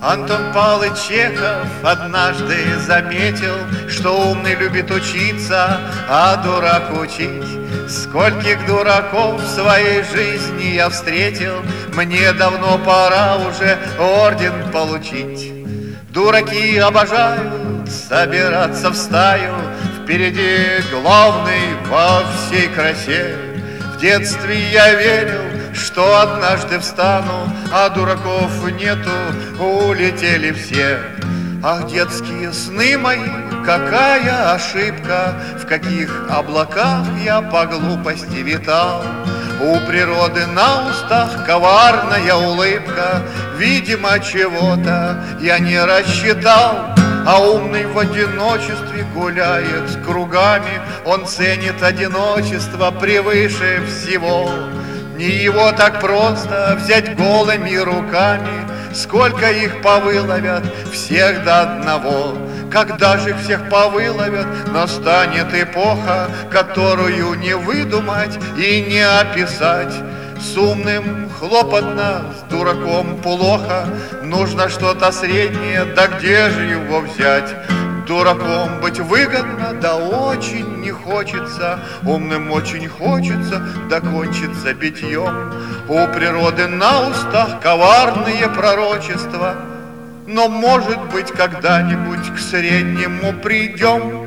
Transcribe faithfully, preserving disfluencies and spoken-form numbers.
Антон Павлович Чехов однажды заметил, что умный любит учиться, а дурак учить. Скольких дураков в своей жизни я встретил, мне давно пора уже орден получить. Дураки обожают собираться в стаю, впереди главный во всей красе. В детстве я верил, что однажды встану, а дураков нету, улетели все. Ах, детские сны мои, какая ошибка, в каких облаках я по глупости витал. У природы на устах коварная улыбка, видимо, чего-то я не рассчитал. А умный в одиночестве гуляет с кругами, он ценит одиночество превыше всего. Не его так просто взять голыми руками, сколько их повыловят, всех до одного. Когда же всех повыловят, настанет эпоха, которую не выдумать и не описать. С умным хлопотно, с дураком плохо, нужно что-то среднее, да где же его взять? Дураком быть выгодно, да очень не хочется, умным очень хочется, да кончится битьем. У природы на устах коварные пророчества, но, может быть, когда-нибудь к среднему придем.